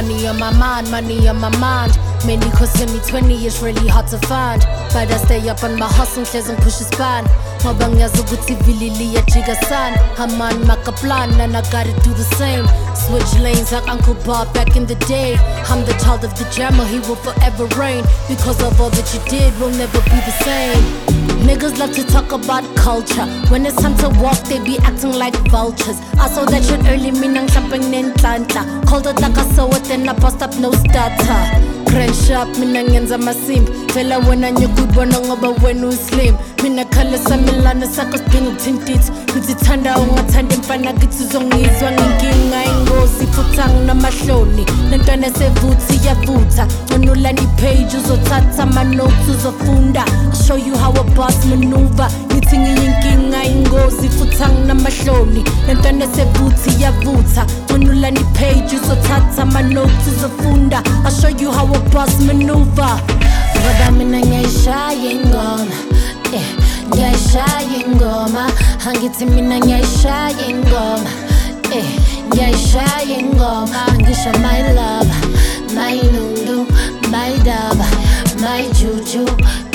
money on my mind, money on my mind. Mainly cause in me 20 is really hard to find. But I stay up on my hustle, and push a span. Ngoba ngiyazi ukuthi vilili yajika san. Haman make a plan and I gotta do the same. Switch lanes like Uncle Bob back in the day. I'm the child of the jammer, he will forever reign. Because of all that you did, we'll never be the same. Niggas love to talk about culture. When it's time to walk, they be acting like vultures. I saw that shit early, minang sampang nentanta. Called it like I saw it, then I bust up no starter. Crash up, mina ngenza masimbi. Fela wena nyukubona ngoba wena uslim. Mina khala samilana sakho sidinga ukuthintitha. Ngithanda ungathanda mfana kithi uzongizwa nginkinga ingozi futhi anginamahloni. Lentwana sevuthi yavutha. Ngonulani page uzothatha ama notes uzofunda. I'll show you how a boss maneuver. Ngithi ngiyinkinga ingozi futhi anginamahloni. Lentwana sevuthi yavutha. Ngonulani page uzothatha ama notes uzofunda. I'll show you how a boss maneuver. Ngoba mina ngiyayishaya ingoma, ngiyayishaya ingoma. Angithi mina ngiyayishaya ingoma, ngiyayishaya ingoma. Ngisho my love, my nundu, my daba, my juju.